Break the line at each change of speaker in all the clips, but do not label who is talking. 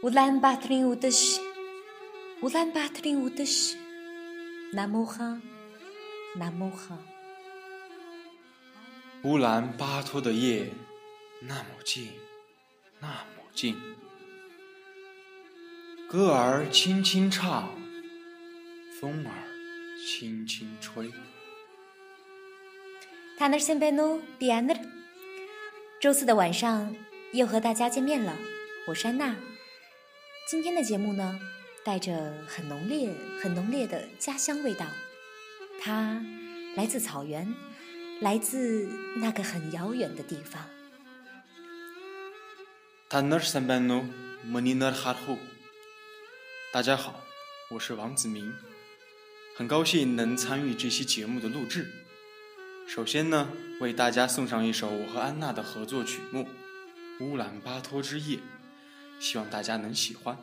울란바토르 우드시 나모하
乌兰巴托的夜那么近，那么近，歌儿轻轻唱，风儿轻轻吹。
타늘 선배노 비아늘，周四的晚上又和大家见面了，我是安娜。今天的节目呢，带着很浓烈的家乡味道，它来自草原，来自那个很遥远的地方。
타늘 선배노 머니너 하루，大家好，我是王子明，很高兴能参与这期节目的录制。首先呢，为大家送上一首我和安娜的合作曲目《乌兰巴托之夜》，希望大家能喜欢。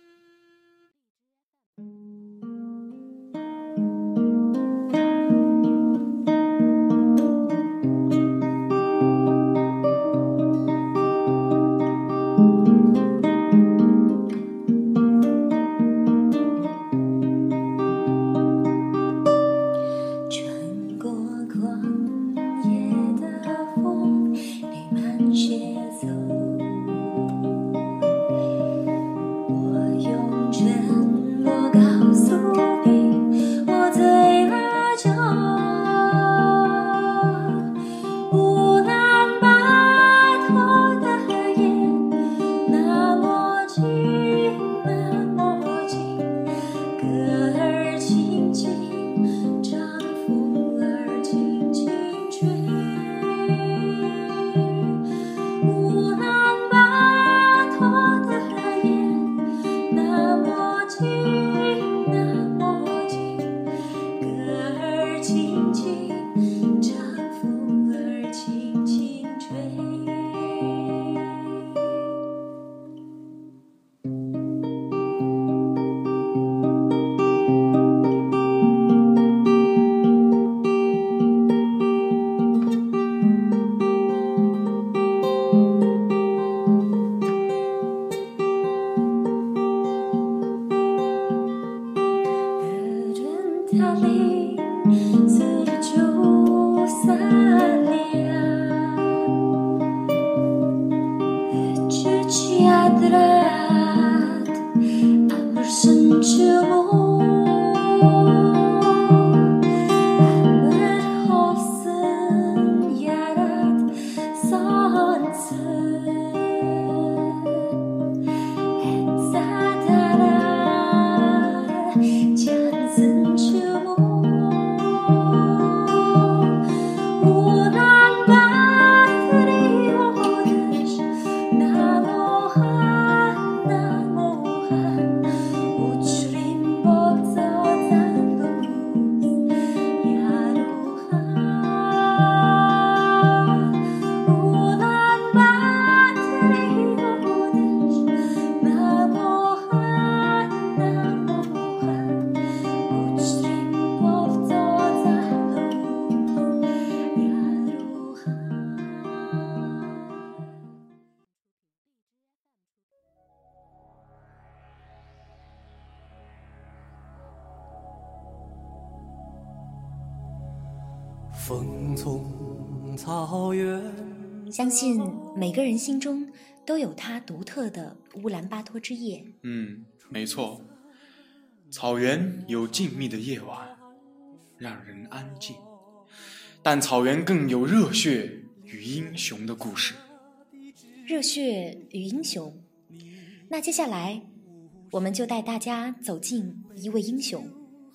风从草原，
相信每个人心中都有他独特的乌兰巴托之夜。
没错，草原有静谧的夜晚，让人安静，但草原更有热血与英雄的故事。
热血与英雄，那接下来我们就带大家走进一位英雄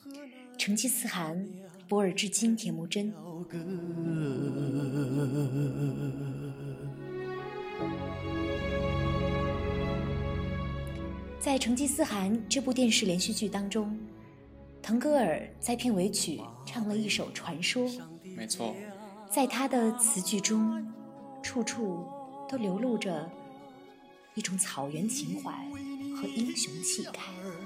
——成吉思汗博尔济金铁木真。在成吉思汗这部电视连续剧当中，腾格尔在片尾曲唱了一首传说。
没错，
在他的词句中，处处都流露着一种草原情怀和英雄气概。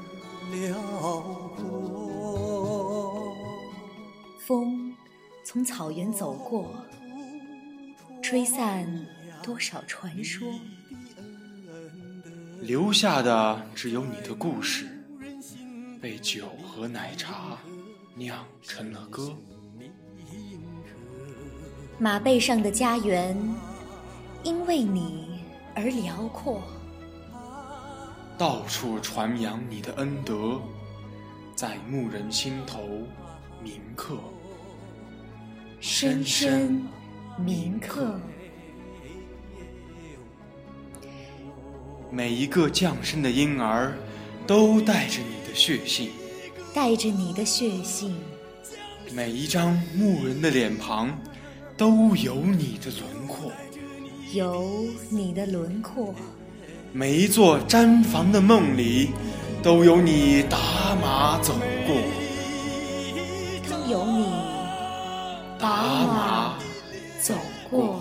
风从草原走过，吹散多少传说。
留下的只有你的故事，被酒和奶茶酿成了歌。
马背上的家园，因为你而辽阔，
到处传扬你的恩德，在牧人心头铭刻，
深深铭刻。
每一个降生的婴儿都带着你的血性，
带着你的血性，
每一张牧人的脸庞都有你的轮廓，
有你的轮廓。
每一座毡房的梦里都有你打马走过，
都有你打马走过。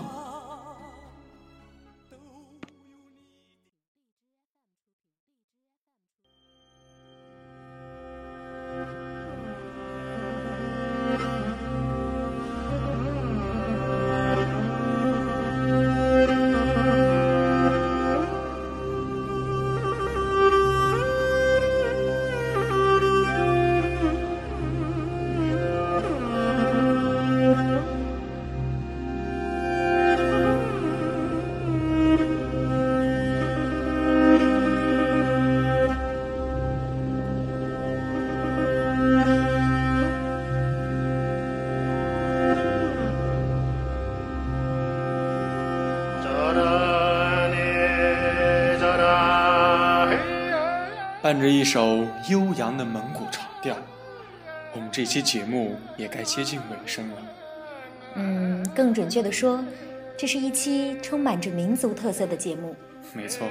伴着一首悠扬的蒙古长调，我们这期节目也该接近尾声了。
更准确地说，这是一期充满着民族特色的节目。
没错。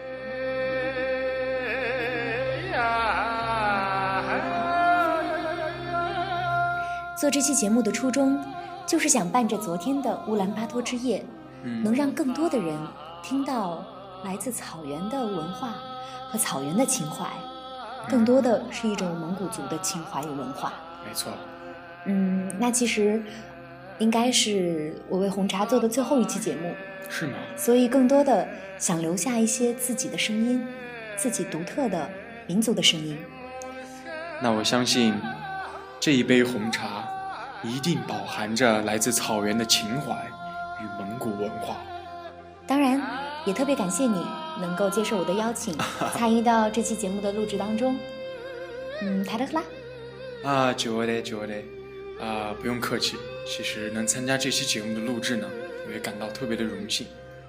做这期节目的初衷，就是想伴着昨天的乌兰巴托之夜，能让更多的人听到来自草原的文化和草原的情怀，更多的是一种蒙古族的情怀与文化。
没错。
那其实应该是我为红茶做的最后一期节目。
是吗？
所以更多的想留下一些自己的声音，自己独特的民族的声音。
那我相信这一杯红茶一定饱含着来自草原的情怀与蒙古文化。
当然也特别感谢你能够接受我的邀请参与到这期节目的录制当中。塔德克拉
久嘞不用客气，其实能参加这期节目的录制呢，我也感到特别的荣幸。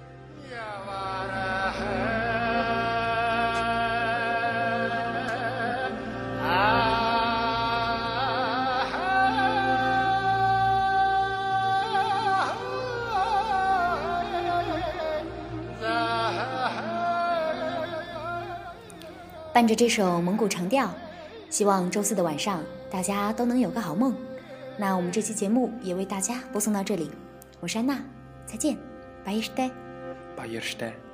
伴着这首蒙古长调，希望周四的晚上大家都能有个好梦。那我们这期节目也为大家播送到这里，我是安娜，再见，巴耶时代。